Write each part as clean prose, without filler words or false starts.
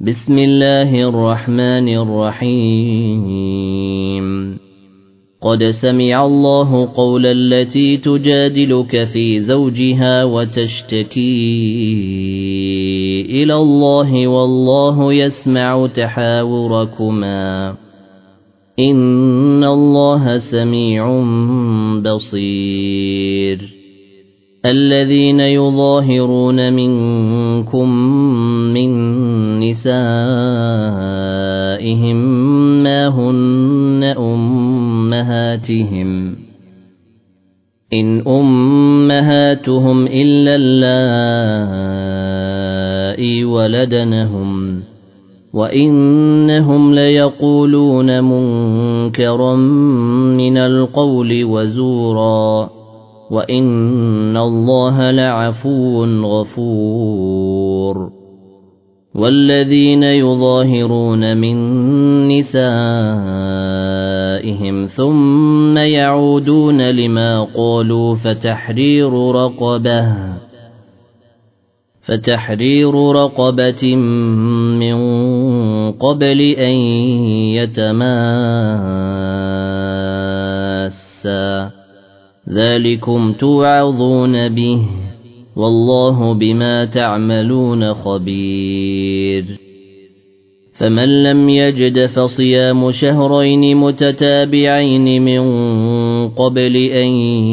بسم الله الرحمن الرحيم قد سمع الله قول التي تجادلك في زوجها وتشتكي إلى الله والله يسمع تحاوركما إن الله سميع بصير الذين يظاهرون منكم من نسائهم ما هن أمهاتهم إن أمهاتهم إلا اللائي ولدنهم وإنهم ليقولون منكرا من القول وزورا وإن الله لعفو غفور والذين يظاهرون من نسائهم ثم يعودون لما قالوا فتحرير رقبة من قبل أن يتماسا ذلكم توعظون به والله بما تعملون خبير فمن لم يجد فصيام شهرين متتابعين من قبل أن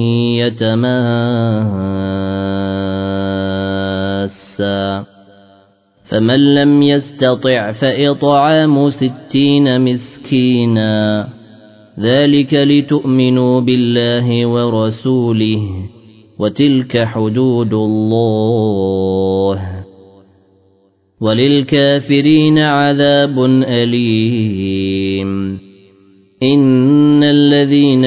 يتماسا فمن لم يستطع فإطعام 60 مسكينا ذلك لتؤمنوا بالله ورسوله وتلك حدود الله وللكافرين عذاب أليم إن الذين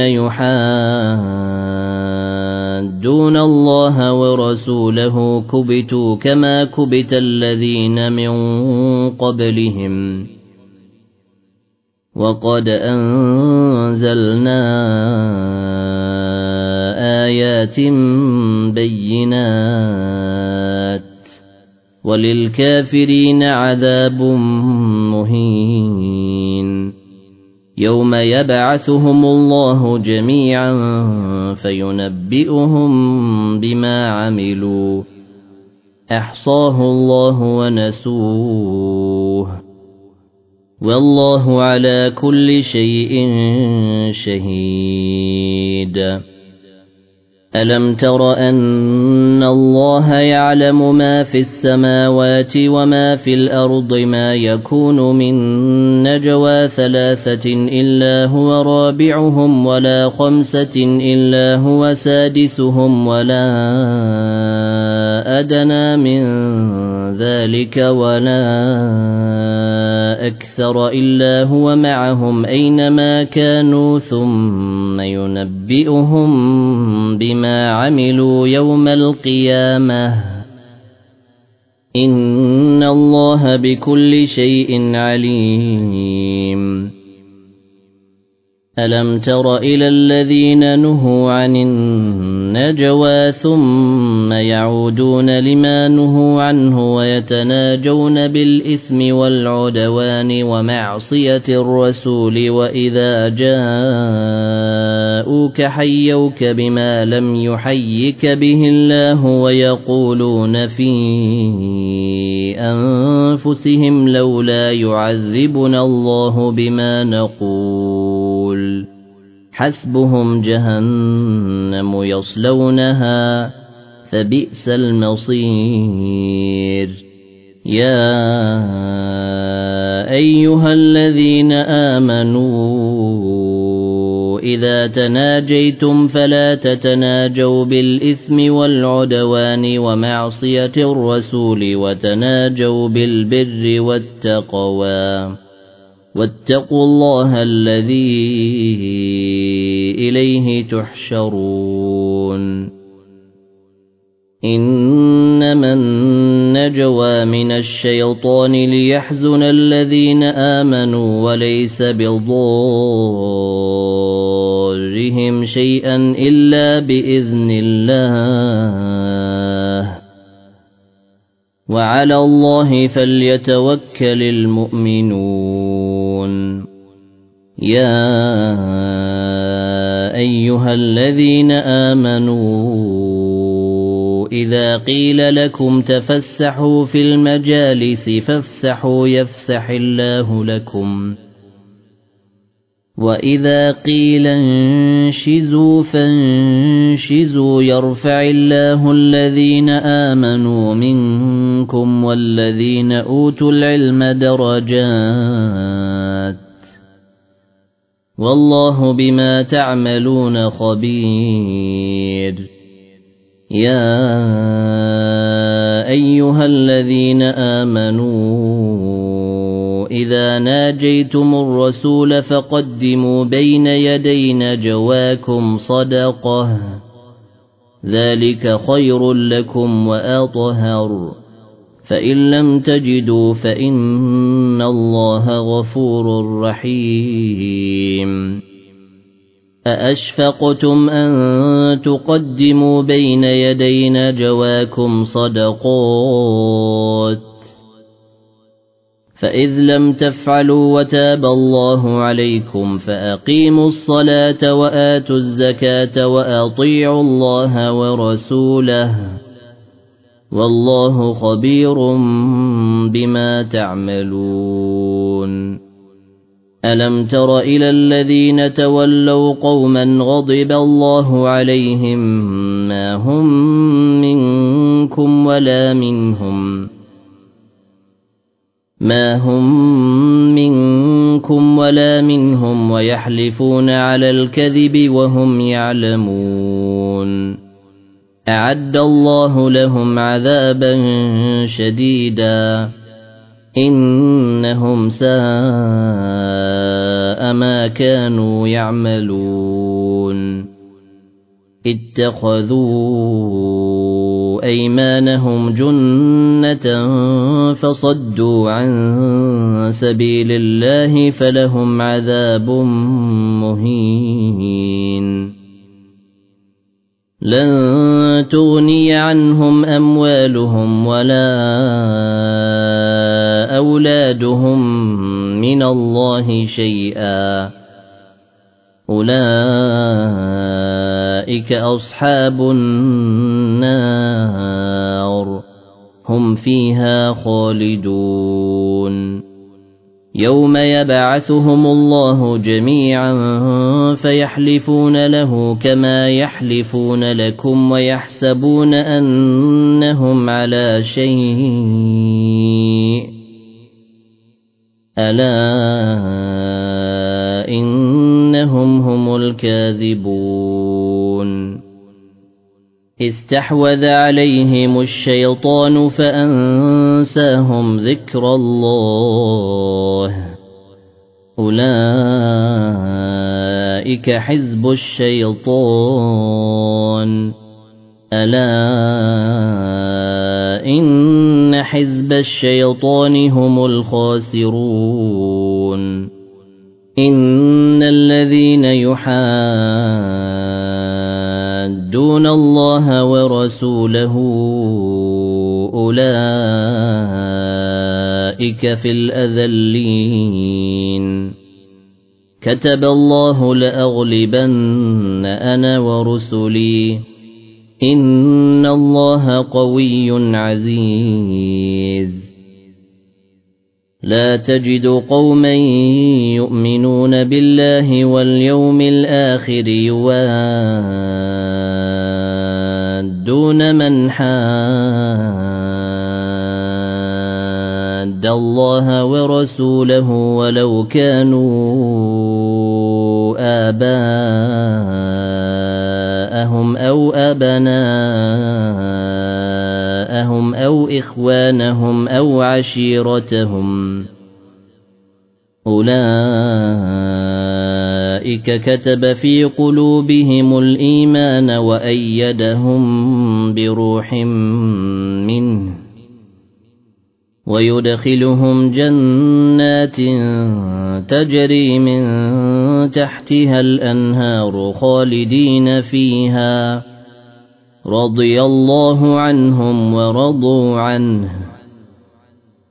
يحادون الله ورسوله كبتوا كما كبت الذين من قبلهم وقد أنزلنا آيات بينات وللكافرين عذاب مهين يوم يبعثهم الله جميعا فينبئهم بما عملوا أحصاه الله ونسوه والله على كل شيء شهيد ألم تر أن الله يعلم ما في السماوات وما في الأرض ما يكون من نجوى 3 إلا هو رابعهم ولا 5 إلا هو سادسهم ولا أدنى من ذلك ولا أكثر إلا هو معهم أينما كانوا ثم ينبئهم بما عملوا يوم القيامة إن الله بكل شيء عليم ألم تر إلى الذين نهوا عن النجوى ثم يعودون لما نهوا عنه ويتناجون بالإثم والعدوان ومعصية الرسول وإذا جاءوك حيوك بما لم يحيك به الله ويقولون في أنفسهم لولا يعذبنا الله بما نقول حسبهم جهنم يصلونها فبئس المصير يا أيها الذين آمنوا إذا تناجيتم فلا تتناجوا بالإثم والعدوان ومعصية الرسول وتناجوا بالبر والتقوى واتقوا الله الذي إليه تحشرون إنما النجوى من الشيطان ليحزن الذين آمنوا وليس بضارهم شيئا إلا بإذن الله وعلى الله فليتوكل المؤمنون يا أيها الذين آمنوا إذا قيل لكم تفسحوا في المجالس فافسحوا يفسح الله لكم وإذا قيل انشزوا فانشزوا يرفع الله الذين آمنوا منكم والذين أوتوا العلم درجات والله بما تعملون خبير يا أيها الذين آمنوا إذا ناجيتم الرسول فقدموا بين يدي نجواكم صدقة ذلك خير لكم وأطهر فإن لم تجدوا فإن الله غفور رحيم أأشفقتم أن تقدموا بين يدي نجواكم صدقات فإذ لم تفعلوا وتاب الله عليكم فأقيموا الصلاة وآتوا الزكاة وأطيعوا الله ورسوله والله خبير بما تعملون ألم تر إلى الذين تولوا قوما غضب الله عليهم ما هم منكم ولا منهم ويحلفون على الكذب وهم يعلمون أعد الله لهم عذابا شديدا إنهم ساء ما كانوا يعملون اتخذوا أيمانهم جنة فصدوا عن سبيل الله فلهم عذاب مهين لن تغني عنهم أموالهم ولا أولادهم من الله شيئا أولئك أصحاب النار هم فيها خالدون يوم يبعثهم الله جميعا فيحلفون له كما يحلفون لكم ويحسبون أنهم على شيء ألا إنهم هم الكاذبون استحوذ عليهم الشيطان فأنساهم ذكر الله أولئك حزب الشيطان ألا إن حزب الشيطان هم الخاسرون إن الذين يحادون الله ورسوله أولئك في الأذلين كتب الله لأغلبن أنا ورسلي إن الله قوي عزيز لا تجد قوما يؤمنون بالله واليوم الآخر يوادون من حاد الله ورسوله ولو كانوا آباءهم أو أبناءهم أو إخوانهم أو عشيرتهم أولئك كتب في قلوبهم الإيمان وأيدهم بروح منه ويدخلهم جنات تجري من تحتها الأنهار خالدين فيها رضي الله عنهم ورضوا عنه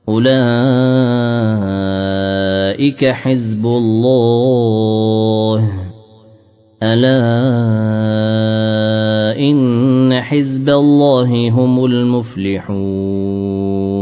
أولئك حزب الله ألا إن حزب الله هم المفلحون